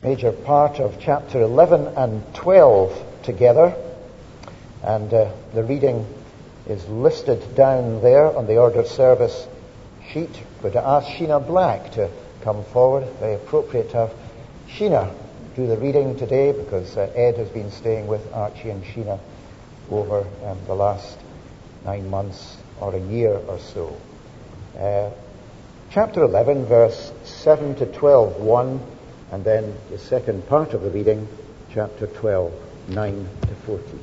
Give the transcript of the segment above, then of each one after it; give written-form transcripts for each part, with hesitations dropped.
major part of chapter 11 and 12 together, and the reading is listed down there on the ordered service sheet. We're going to ask Sheena Black to come forward. Very appropriate to have Sheena do the reading today, because Ed has been staying with Archie and Sheena over the last 9 months or a year or so. Chapter 11, verse 7 to 12, 1, and then the second part of the reading, chapter 12, 9 to 14.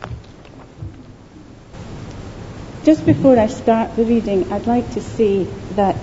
Just before I start the reading, I'd like to say that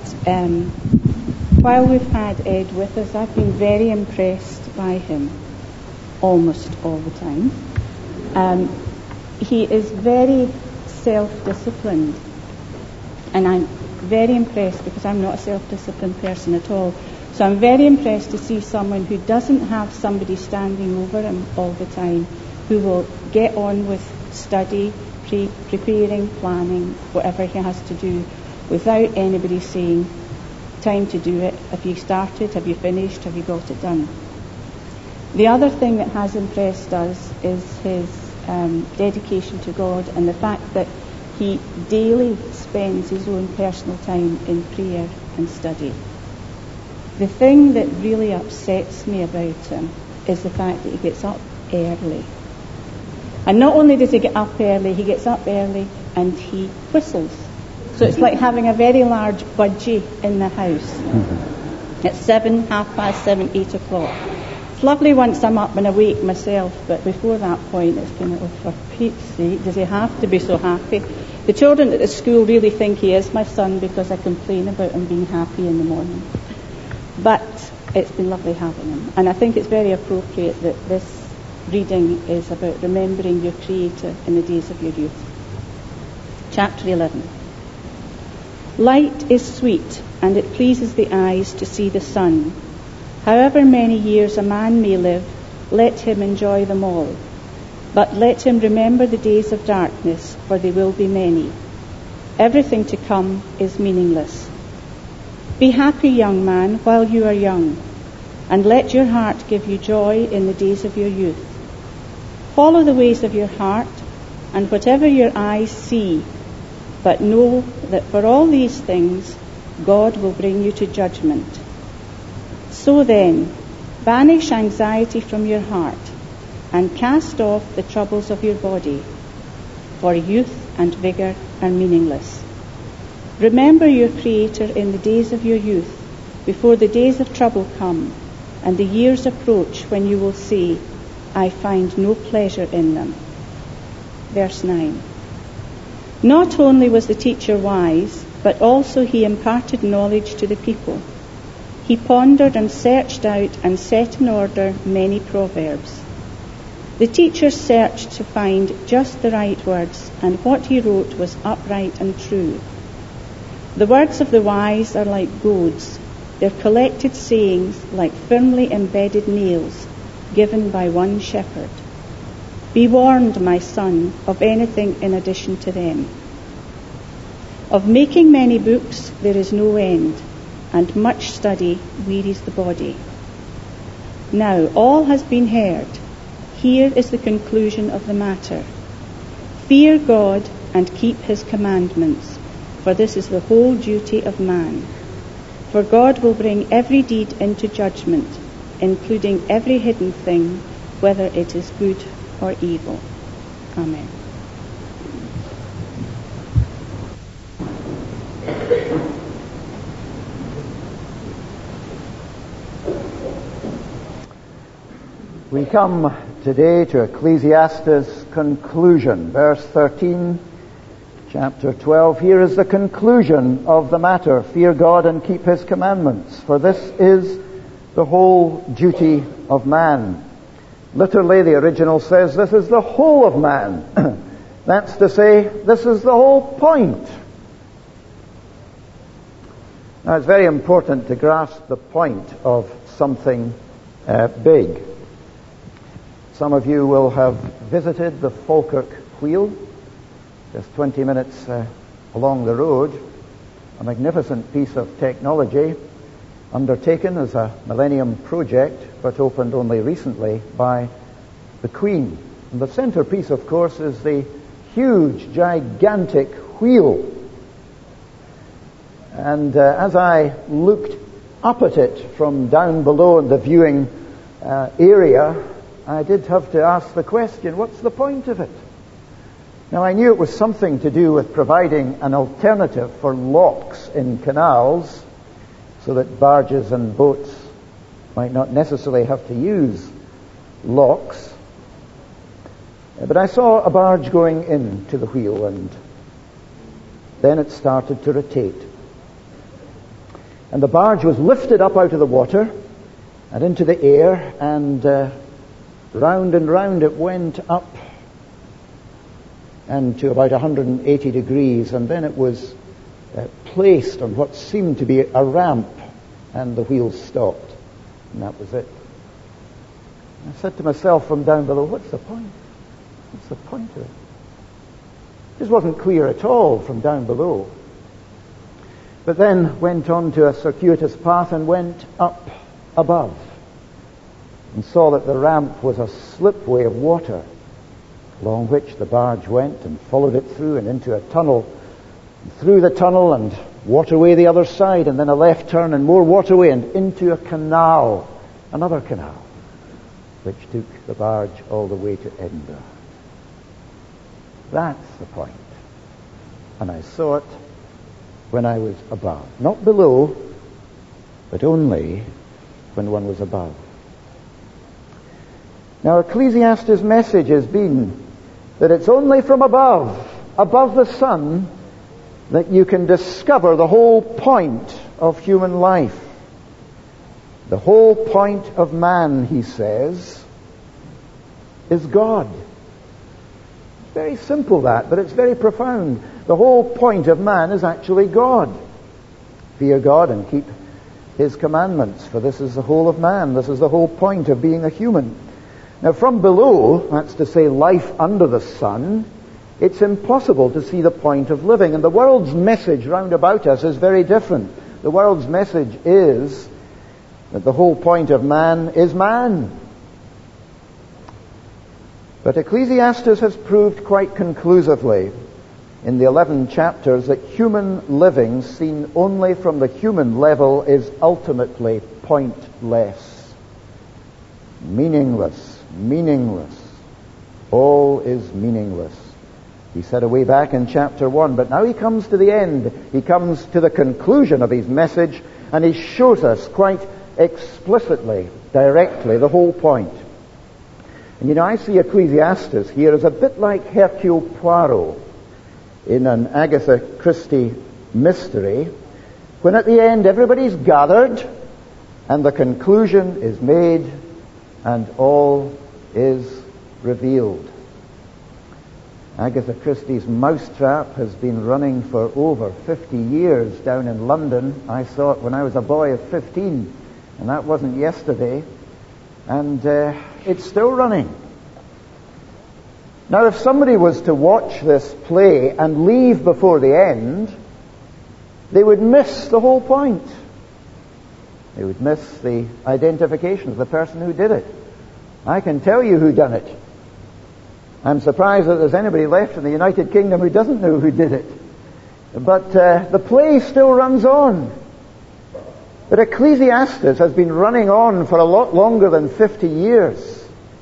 while we've had Ed with us, I've been very impressed by him almost all the time. He is very self-disciplined, and I'm very impressed because I'm not a self-disciplined person at all. So I'm very impressed to see someone who doesn't have somebody standing over him all the time, who will get on with study, preparing, planning, whatever he has to do, without anybody saying, time to do it. Have you started? Have you finished? Have you got it done? The other thing that has impressed us is his dedication to God, and the fact that he daily spends his own personal time in prayer and study. The thing that really upsets me about him is the fact that he gets up early. And not only does he get up early, he gets up early and he whistles. So it's like having a very large budgie in the house. At 7, 7:30, 8 o'clock. It's lovely once I'm up and awake myself, but before that point it's kind of, for Pete's sake, does he have to be so happy? The children at the school really think he is my son because I complain about him being happy in the morning. But it's been lovely having him. And I think it's very appropriate that this reading is about remembering your Creator in the days of your youth. Chapter 11. Light is sweet, and it pleases the eyes to see the sun. However many years a man may live, let him enjoy them all. But let him remember the days of darkness, for they will be many. Everything to come is meaningless. Be happy, young man, while you are young, and let your heart give you joy in the days of your youth. Follow the ways of your heart, and whatever your eyes see, but know that for all these things God will bring you to judgment. So then, banish anxiety from your heart, and cast off the troubles of your body, for youth and vigour are meaningless. Remember your Creator in the days of your youth, before the days of trouble come, and the years approach when you will say, I find no pleasure in them. Verse 9. Not only was the teacher wise, but also he imparted knowledge to the people. He pondered and searched out and set in order many proverbs. The teacher searched to find just the right words, and what he wrote was upright and true. The words of the wise are like goads, their collected sayings like firmly embedded nails given by one shepherd. Be warned, my son, of anything in addition to them. Of making many books there is no end, and much study wearies the body. Now all has been heard. Here is the conclusion of the matter. Fear God and keep his commandments, for this is the whole duty of man. For God will bring every deed into judgment, including every hidden thing, whether it is good or evil. Amen. We come today to Ecclesiastes' conclusion, verse 13, chapter 12. Here is the conclusion of the matter. Fear God and keep his commandments, for this is the whole duty of man. Literally, the original says this is the whole of man. That's to say, this is the whole point. Now, it's very important to grasp the point of something big. Some of you will have visited the Falkirk Wheel, just 20 minutes along the road, a magnificent piece of technology undertaken as a Millennium Project, but opened only recently by the Queen. And the centerpiece, of course, is the huge, gigantic wheel. And as I looked up at it from down below in the viewing area, I did have to ask the question, what's the point of it? Now, I knew it was something to do with providing an alternative for locks in canals so that barges and boats might not necessarily have to use locks. But I saw a barge going into the wheel, and then it started to rotate. And the barge was lifted up out of the water and into the air, and round and round it went up and to about 180 degrees, and then it was placed on what seemed to be a ramp, and the wheels stopped, and that was it. I said to myself from down below, what's the point? What's the point of it? This wasn't clear at all from down below. But then went on to a circuitous path and went up above, and saw that the ramp was a slipway of water, along which the barge went and followed it through and into a tunnel, and through the tunnel and waterway the other side, and then a left turn and more waterway and into a canal, another canal, which took the barge all the way to Edinburgh. That's the point. And I saw it when I was above. Not below, but only when one was above. Now, Ecclesiastes' message has been that it's only from above the sun, that you can discover the whole point of human life. The whole point of man, he says, is God. It's very simple, that, but it's very profound. The whole point of man is actually God. Fear God and keep his commandments, for this is the whole of man. This is the whole point of being a human. Now, from below, that's to say life under the sun, it's impossible to see the point of living. And the world's message round about us is very different. The world's message is that the whole point of man is man. But Ecclesiastes has proved quite conclusively in the 11 chapters that human living, seen only from the human level, is ultimately pointless, meaningless. All is meaningless. He said away back in chapter 1, but now he comes to the end. He comes to the conclusion of his message, and he shows us quite explicitly, directly, the whole point. And you know, I see Ecclesiastes here as a bit like Hercule Poirot in an Agatha Christie mystery, when at the end everybody's gathered and the conclusion is made and all is revealed. Agatha Christie's Mousetrap has been running for over 50 years down in London. I saw it when I was a boy of 15, and that wasn't yesterday. And it's still running. Now, if somebody was to watch this play and leave before the end, they would miss the whole point. They would miss the identification of the person who did it. I can tell you who done it. I'm surprised that there's anybody left in the United Kingdom who doesn't know who did it. But the play still runs on. But Ecclesiastes has been running on for a lot longer than 50 years.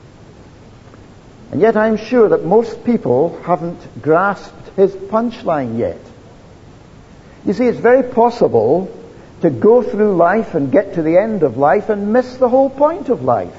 And yet I'm sure that most people haven't grasped his punchline yet. You see, it's very possible to go through life and get to the end of life and miss the whole point of life,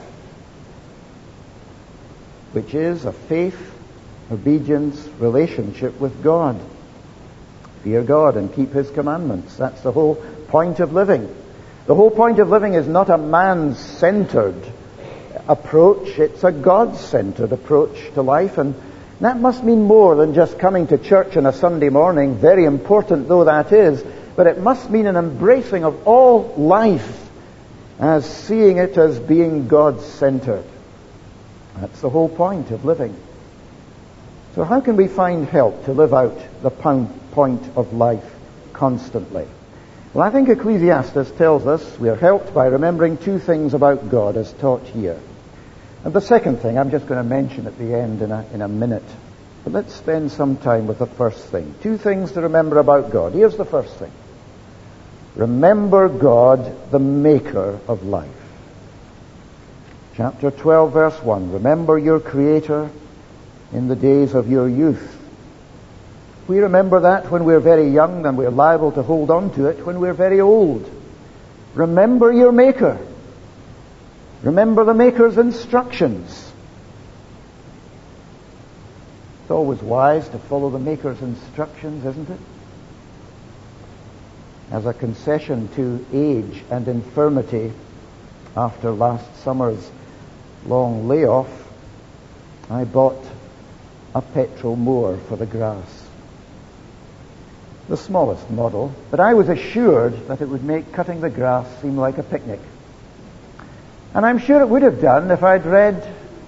which is a faith, obedience, relationship with God. Fear God and keep his commandments. That's the whole point of living. The whole point of living is not a man-centered approach. It's a God-centered approach to life. And that must mean more than just coming to church on a Sunday morning, very important though that is. But it must mean an embracing of all life as seeing it as being God-centered. That's the whole point of living. So how can we find help to live out the point of life constantly? Well, I think Ecclesiastes tells us we are helped by remembering two things about God as taught here. And the second thing I'm just going to mention at the end in a minute. But let's spend some time with the first thing. Two things to remember about God. Here's the first thing. Remember God, the maker of life. Chapter 12, verse 1. Remember your Creator in the days of your youth. We remember that when we're very young, then we're liable to hold on to it when we're very old. Remember your Maker. Remember the Maker's instructions. It's always wise to follow the Maker's instructions, isn't it? As a concession to age and infirmity after last summer's long layoff, I bought a petrol mower for the grass. The smallest model, but I was assured that it would make cutting the grass seem like a picnic. And I'm sure it would have done if I'd read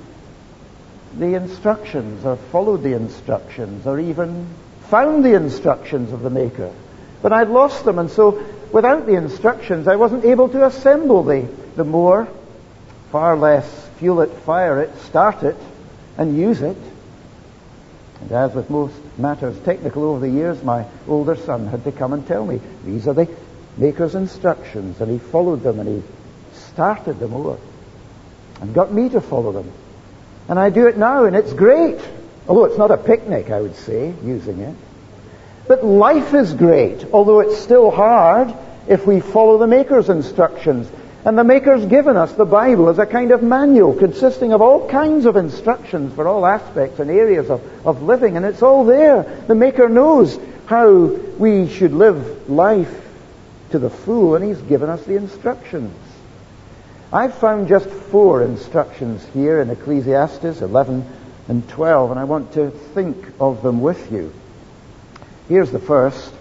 the instructions or followed the instructions or even found the instructions of the Maker. But I'd lost them, and so without the instructions I wasn't able to assemble the mower, far less fuel it, fire it, start it, and use it. And as with most matters technical over the years, my older son had to come and tell me, these are the Maker's instructions, and he followed them, and he started the mower and got me to follow them. And I do it now, and it's great. Although it's not a picnic, I would say, using it. But life is great, although it's still hard if we follow the Maker's instructions. And the Maker's given us the Bible as a kind of manual consisting of all kinds of instructions for all aspects and areas of living. And it's all there. The Maker knows how we should live life to the full, and He's given us the instructions. I've found just 4 instructions here in Ecclesiastes 11 and 12, and I want to think of them with you. Here's the first.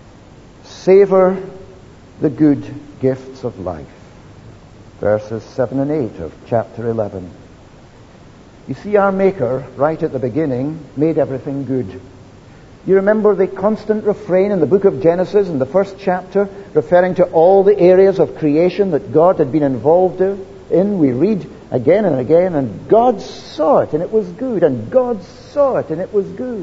Savor the good gifts of life. Verses 7 and 8 of chapter 11. You see, our Maker, right at the beginning, made everything good. You remember the constant refrain in the book of Genesis, in the first chapter, referring to all the areas of creation that God had been involved in? We read again and again, and God saw it, and it was good, and God saw it, and it was good.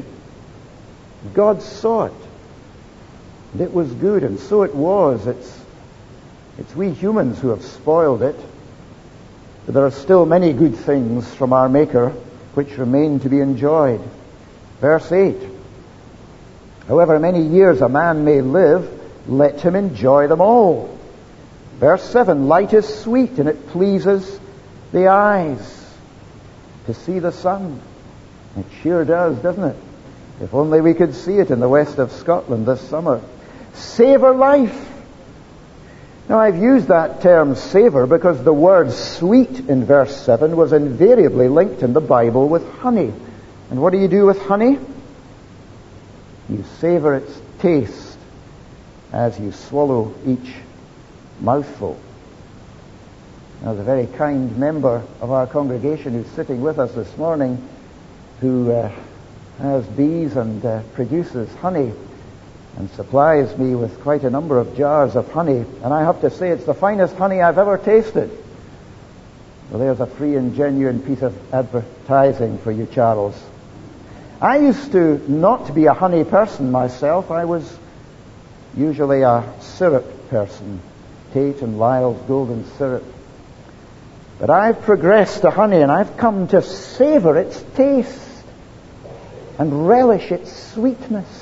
God saw it, and it was good, and so it was. It's we humans who have spoiled it. But there are still many good things from our Maker which remain to be enjoyed. Verse 8. However many years a man may live, let him enjoy them all. Verse 7. Light is sweet, and it pleases the eyes to see the sun. It sure does, doesn't it? If only we could see it in the west of Scotland this summer. Savor life. Now, I've used that term savor because the word sweet in verse 7 was invariably linked in the Bible with honey. And what do you do with honey? You savor its taste as you swallow each mouthful. Now, there's a very kind member of our congregation who's sitting with us this morning who has bees and produces honey and supplies me with quite a number of jars of honey. And I have to say, it's the finest honey I've ever tasted. Well, there's a free and genuine piece of advertising for you, Charles. I used to not be a honey person myself. I was usually a syrup person. Tate and Lyle's golden syrup. But I've progressed to honey, and I've come to savor its taste and relish its sweetness.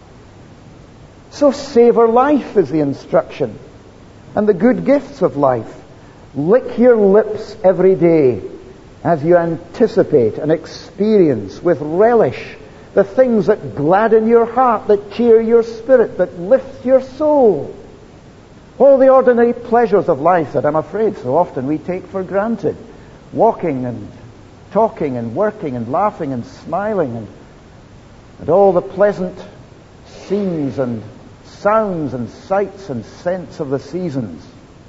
So savor life is the instruction, and the good gifts of life. Lick your lips every day as you anticipate and experience with relish the things that gladden your heart, that cheer your spirit, that lift your soul. All the ordinary pleasures of life that I'm afraid so often we take for granted. Walking and talking and working and laughing and smiling and all the pleasant scenes and sounds and sights and scents of the seasons.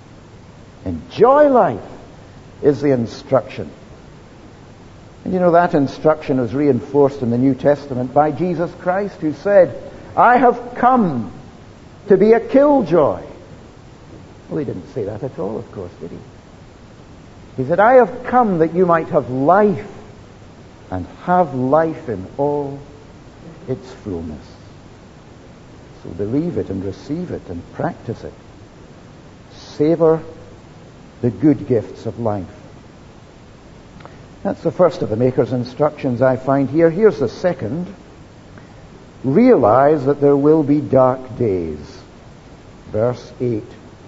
Enjoy life is the instruction. And you know, that instruction is reinforced in the New Testament by Jesus Christ, who said, I have come to be a killjoy, Well, he didn't say that at all, of course, did he? He said, I have come that you might have life, and have life in all its fullness. So believe it and receive it and practice it. Savor the good gifts of life. That's the first of the Maker's instructions I find here. Here's the second. Realize that there will be dark days. Verse 8.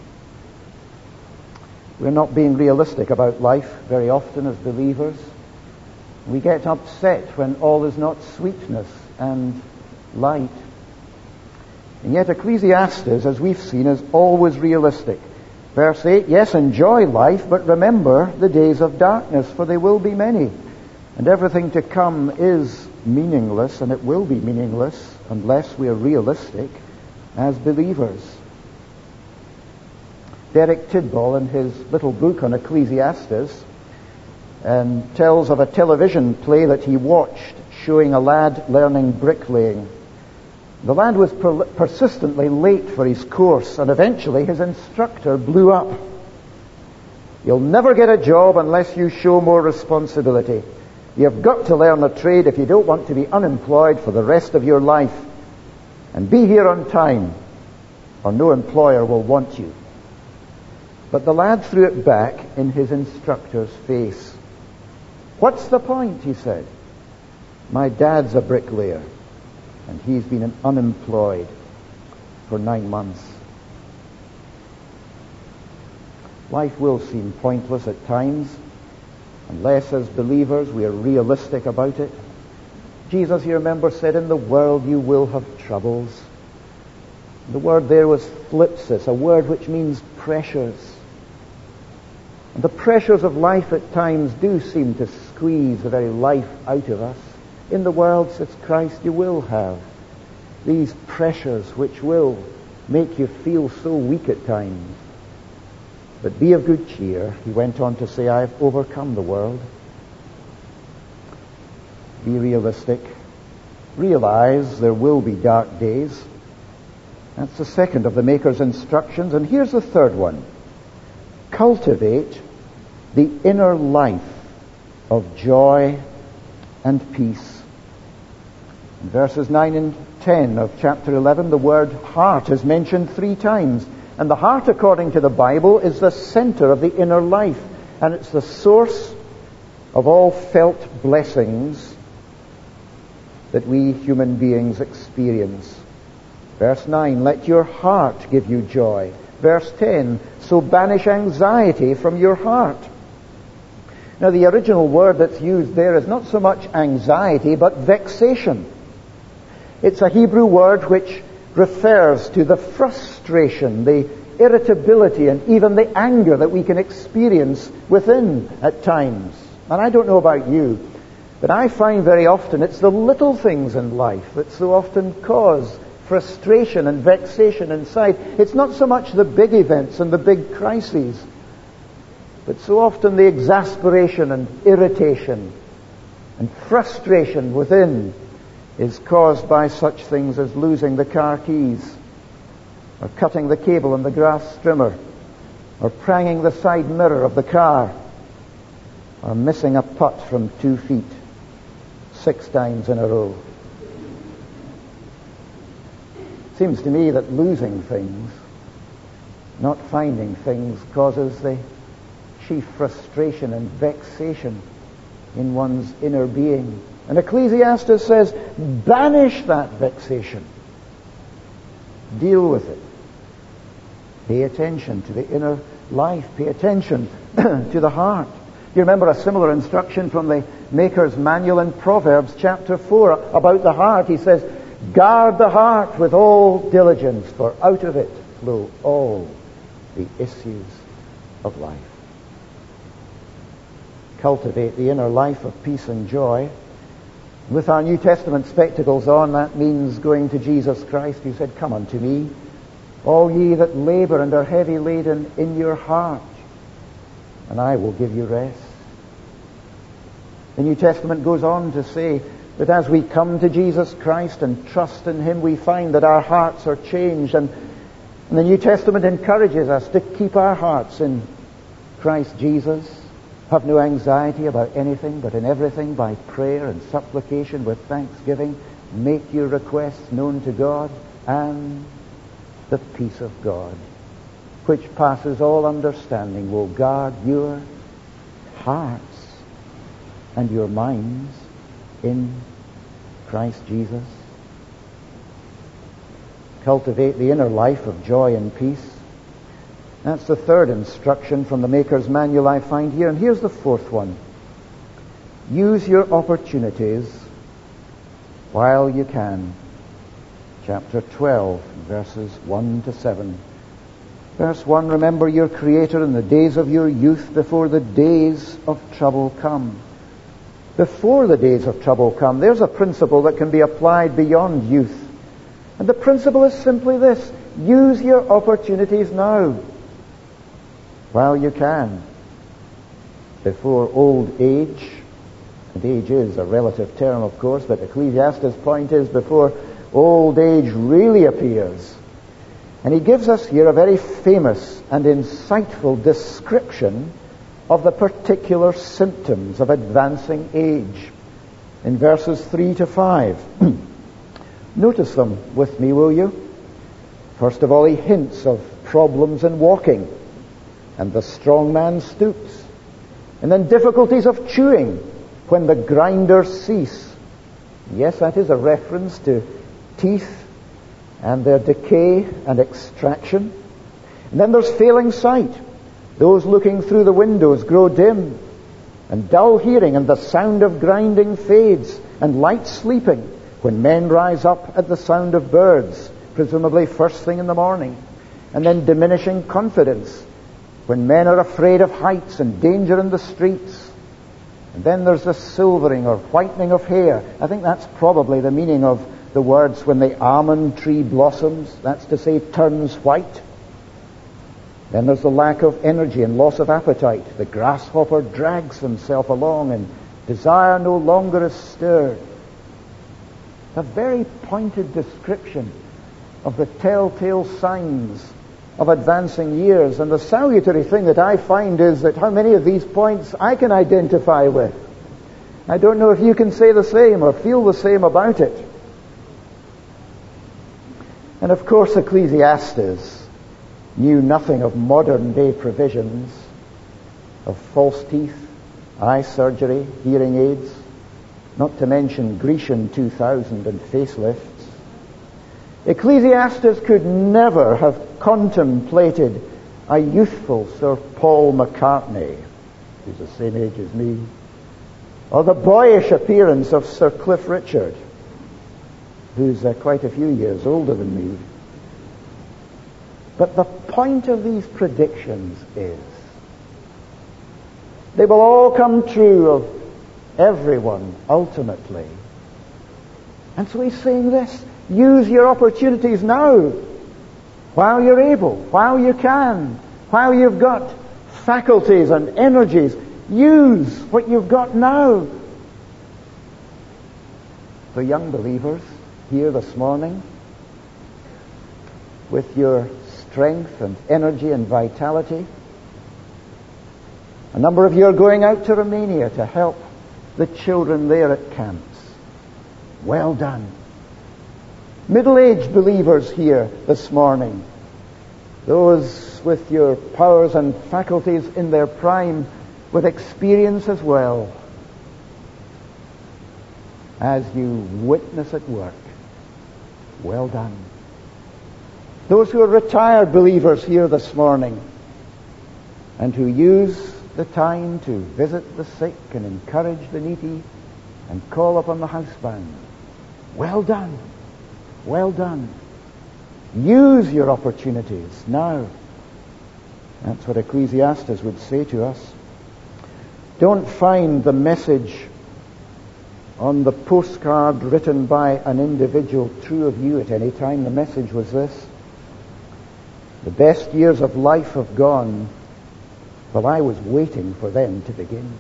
We're not being realistic about life very often as believers. We get upset when all is not sweetness and light. And yet Ecclesiastes, as we've seen, is always realistic. Verse 8, yes, enjoy life, but remember the days of darkness, for they will be many. And everything to come is meaningless, and it will be meaningless unless we are realistic as believers. Derek Tidball, in his little book on Ecclesiastes, tells of a television play that he watched showing a lad learning bricklaying. The lad was persistently late for his course, and eventually his instructor blew up. You'll never get a job unless you show more responsibility. You've got to learn a trade if you don't want to be unemployed for the rest of your life. And be here on time, or no employer will want you. But the lad threw it back in his instructor's face. What's the point, he said. My dad's a bricklayer, and he's been unemployed for 9 months. Life will seem pointless at times, unless as believers we are realistic about it. Jesus, you remember, said, in the world you will have troubles. The word there was thlipsis, a word which means pressures. And the pressures of life at times do seem to squeeze the very life out of us. In the world, says Christ, you will have these pressures which will make you feel so weak at times. But be of good cheer, he went on to say, I have overcome the world. Be realistic. Realize there will be dark days. That's the second of the Maker's instructions. And here's the third one. Cultivate the inner life of joy and peace. In verses 9 and 10 of chapter 11, the word heart is mentioned 3 times. And the heart, according to the Bible, is the center of the inner life. And it's the source of all felt blessings that we human beings experience. Verse 9, let your heart give you joy. Verse 10, so banish anxiety from your heart. Now, the original word that's used there is not so much anxiety, but vexation. It's a Hebrew word which refers to the frustration, the irritability, and even the anger that we can experience within at times. And I don't know about you, but I find very often it's the little things in life that so often cause frustration and vexation inside. It's not so much the big events and the big crises, but so often the exasperation and irritation and frustration within is caused by such things as losing the car keys, or cutting the cable in the grass trimmer, or pranging the side mirror of the car, or missing a putt from 2 feet 6 times in a row. It seems to me that losing things, not finding things, causes the chief frustration and vexation in one's inner being. And Ecclesiastes says, banish that vexation. Deal with it. Pay attention to the inner life. Pay attention to the heart. You remember a similar instruction from the Maker's Manual in Proverbs chapter 4 about the heart. He says, guard the heart with all diligence, for out of it flow all the issues of life. Cultivate the inner life of peace and joy. With our New Testament spectacles on, that means going to Jesus Christ, who said, come unto me, all ye that labor and are heavy laden in your heart, and I will give you rest. The New Testament goes on to say that as we come to Jesus Christ and trust in Him, we find that our hearts are changed, and And the New Testament encourages us to keep our hearts in Christ Jesus, have no anxiety about anything, but in everything by prayer and supplication with thanksgiving, make your requests known to God, and the peace of God, which passes all understanding, will guard your hearts and your minds in Christ Jesus. Cultivate the inner life of joy and peace. That's the third instruction from the Maker's Manual I find here. And here's the fourth one. Use your opportunities while you can. Chapter 12, verses 1 to 7. Verse 1, remember your Creator in the days of your youth, before the days of trouble come. Before the days of trouble come. There's a principle that can be applied beyond youth. And the principle is simply this: use your opportunities now, while you can, before old age. And age is a relative term, of course, but Ecclesiastes' point is before old age really appears. And he gives us here a very famous and insightful description of the particular symptoms of advancing age in verses 3 to 5. Notice them with me, will you? First of all, he hints of problems in walking, and the strong man stoops. And then difficulties of chewing when the grinders cease. Yes, that is a reference to teeth and their decay and extraction. And then there's failing sight. Those looking through the windows grow dim, and dull hearing, and the sound of grinding fades, and light sleeping, when men rise up at the sound of birds, presumably first thing in the morning. And then diminishing confidence, when men are afraid of heights and danger in the streets. And then there's the silvering or whitening of hair. I think that's probably the meaning of the words when the almond tree blossoms, that's to say turns white. Then there's the lack of energy and loss of appetite. The grasshopper drags himself along, and desire no longer is stirred. A very pointed description of the telltale signs of advancing years. And the salutary thing that I find is that how many of these points I can identify with. I don't know if you can say the same or feel the same about it. And of course, Ecclesiastes knew nothing of modern day provisions of false teeth, eye surgery, hearing aids, not to mention Grecian 2000 and facelifts. Ecclesiastes could never have contemplated a youthful Sir Paul McCartney, who's the same age as me, or the boyish appearance of Sir Cliff Richard, who's quite a few years older than me. But the point of these predictions is they will all come true of everyone ultimately. And so he's saying this: use your opportunities now, while you're able, while you can, while you've got faculties and energies. Use what you've got now. So young believers here this morning, with your strength and energy and vitality, a number of you are going out to Romania to help the children there at camps. Well done. Middle-aged believers here this morning, those with your powers and faculties in their prime, with experience as well, as you witness at work. Well done. Those who are retired believers here this morning and who use the time to visit the sick and encourage the needy and call upon the housebound. Well done. Well done. Use your opportunities now. That's what Ecclesiastes would say to us. Don't find the message on the postcard written by an individual true of you at any time. The message was this: the best years of life have gone while I was waiting for them to begin.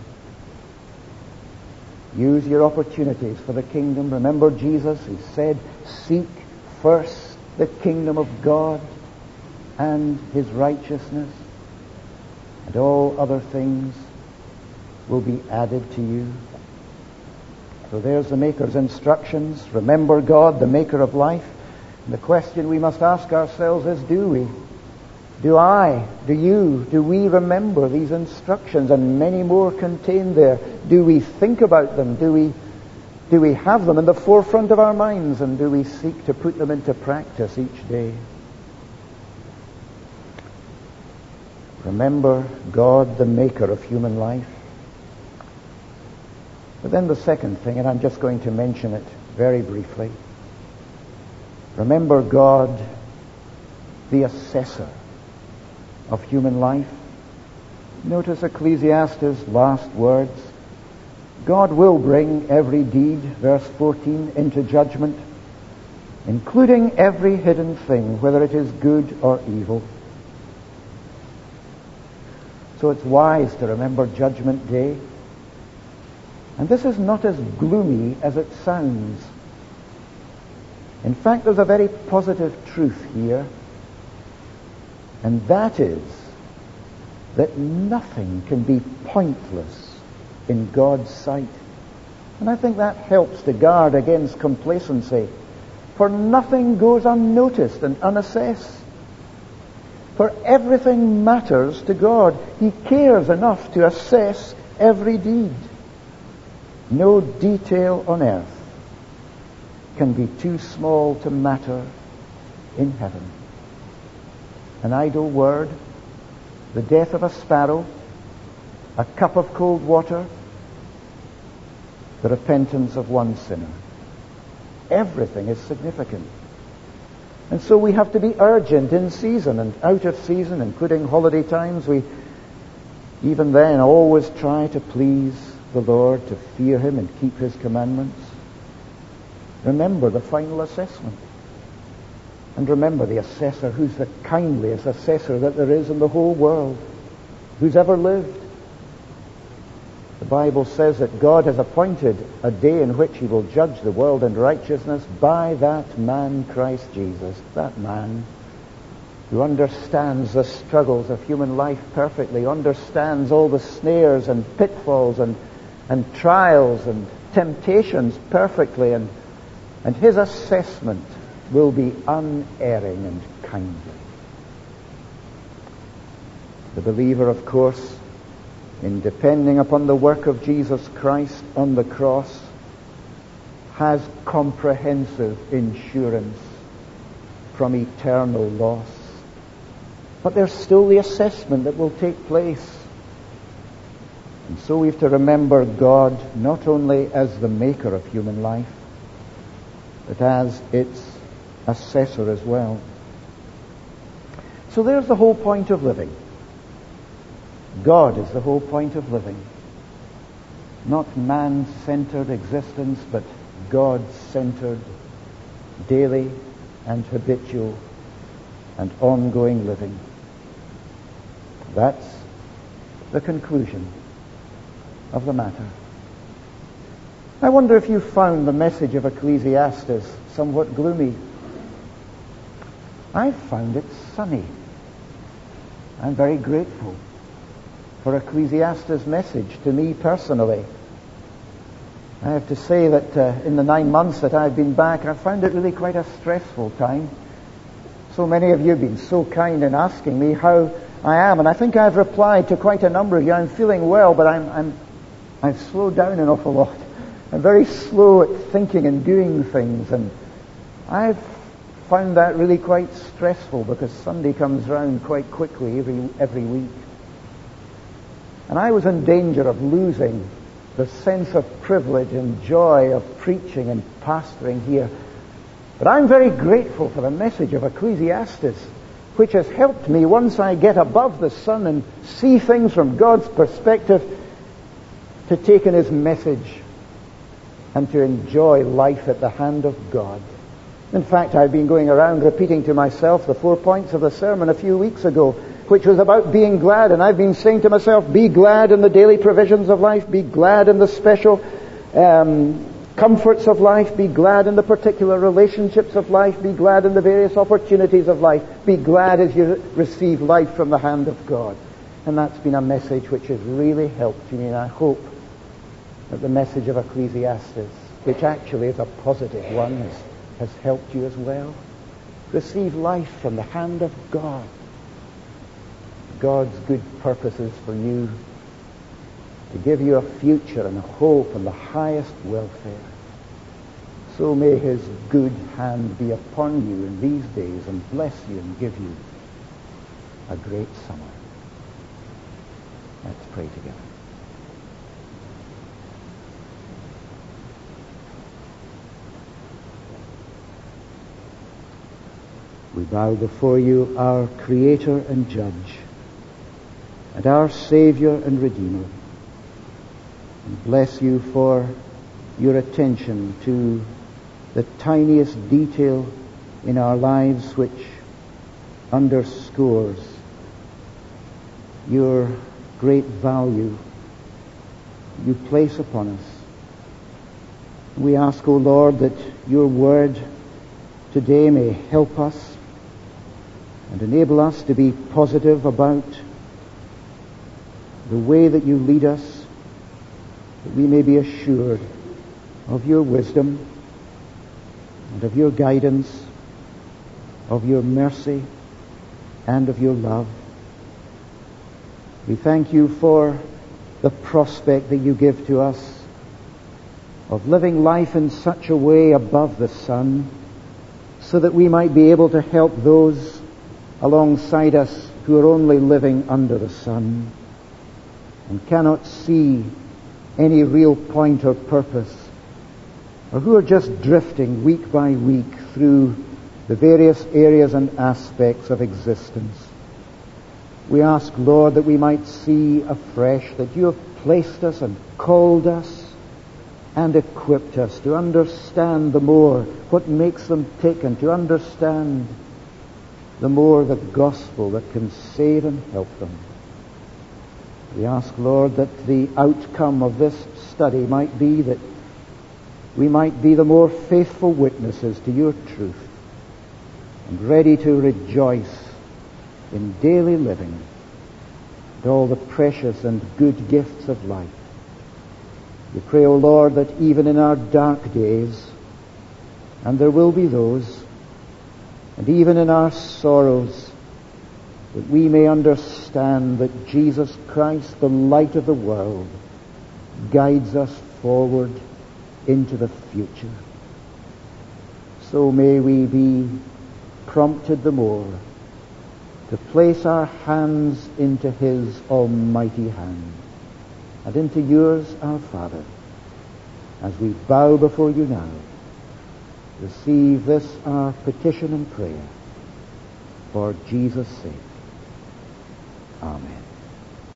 Use your opportunities for the kingdom. Remember Jesus, who said, seek first the kingdom of God and his righteousness, and all other things will be added to you. So there's the Maker's instructions. Remember God, the Maker of life. And the question we must ask ourselves is, do we? Do I? Do you? Do we remember these instructions and many more contained there? Do we think about them? Do we have them in the forefront of our minds, and do we seek to put them into practice each day? Remember God, the Maker of human life. But then the second thing, and I'm just going to mention it very briefly. Remember God, the assessor of human life. Notice Ecclesiastes' last words. God will bring every deed, verse 14, into judgment, including every hidden thing, whether it is good or evil. So it's wise to remember Judgment Day. And this is not as gloomy as it sounds. In fact, there's a very positive truth here, and that is that nothing can be pointless in God's sight. And I think that helps to guard against complacency, for nothing goes unnoticed and unassessed. For everything matters to God. He cares enough to assess every deed. No detail on earth can be too small to matter in heaven. An idle word, the death of a sparrow, a cup of cold water, the repentance of one sinner. Everything is significant. And so we have to be urgent in season and out of season, including holiday times. We even then always try to please the Lord, to fear Him and keep His commandments. Remember the final assessment. And remember the assessor, who's the kindliest assessor that there is in the whole world, who's ever lived. The Bible says that God has appointed a day in which He will judge the world in righteousness by that man, Christ Jesus. That man who understands the struggles of human life perfectly, understands all the snares and pitfalls and trials and temptations perfectly, and His assessment will be unerring and kindly. The believer, of course, in depending upon the work of Jesus Christ on the cross, has comprehensive insurance from eternal loss. But there's still the assessment that will take place. And so we have to remember God not only as the maker of human life, but as its assessor as well. So there's the whole point of living. God is the whole point of living. Not man-centered existence, but God-centered, daily and habitual and ongoing living. That's the conclusion of the matter. I wonder if you found the message of Ecclesiastes somewhat gloomy. I found it sunny. I'm very grateful for Ecclesiastes' message to me personally. I have to say that in the 9 months that I've been back, I found it really quite a stressful time. So many of you have been so kind in asking me how I am, and I think I've replied to quite a number of you. I'm feeling well, but I've slowed down an awful lot. I'm very slow at thinking and doing things, and I've found that really quite stressful because Sunday comes round quite quickly every week. And I was in danger of losing the sense of privilege and joy of preaching and pastoring here. But I'm very grateful for the message of Ecclesiastes, which has helped me, once I get above the sun and see things from God's perspective, to take in His message and to enjoy life at the hand of God. In fact, I've been going around repeating to myself the 4 points of the sermon a few weeks ago, which was about being glad, and I've been saying to myself, be glad in the daily provisions of life, be glad in the special comforts of life. Be glad in the particular relationships of life. Be glad in the various opportunities of life. Be glad as you receive life from the hand of God. And that's been a message which has really helped me, and I hope that the message of Ecclesiastes, which actually is a positive one, has helped you as well. Receive life from the hand of God. God's good purposes for you, to give you a future and a hope and the highest welfare. So may His good hand be upon you in these days and bless you and give you a great summer. Let's pray together. We bow before you, our Creator and Judge, and our Savior and Redeemer, and bless you for your attention to the tiniest detail in our lives which underscores your great value you place upon us. We ask, O Lord, that your word today may help us and enable us to be positive about the way that you lead us, that we may be assured of your wisdom and of your guidance, of your mercy and of your love. We thank you for the prospect that you give to us of living life in such a way above the sun, so that we might be able to help those alongside us who are only living under the sun and cannot see any real point or purpose, or who are just drifting week by week through the various areas and aspects of existence. We ask, Lord, that we might see afresh that you have placed us and called us and equipped us to understand the more what makes them tick, and to understand the more the gospel that can save and help them. We ask, Lord, that the outcome of this study might be that we might be the more faithful witnesses to your truth and ready to rejoice in daily living and all the precious and good gifts of life. We pray, O Lord, that even in our dark days, and there will be those, and even in our sorrows, that we may understand that Jesus Christ, the light of the world, guides us forward into the future. So may we be prompted the more to place our hands into his almighty hand and into yours, our Father, as we bow before you now. Receive this our petition and prayer for Jesus' sake. Amen.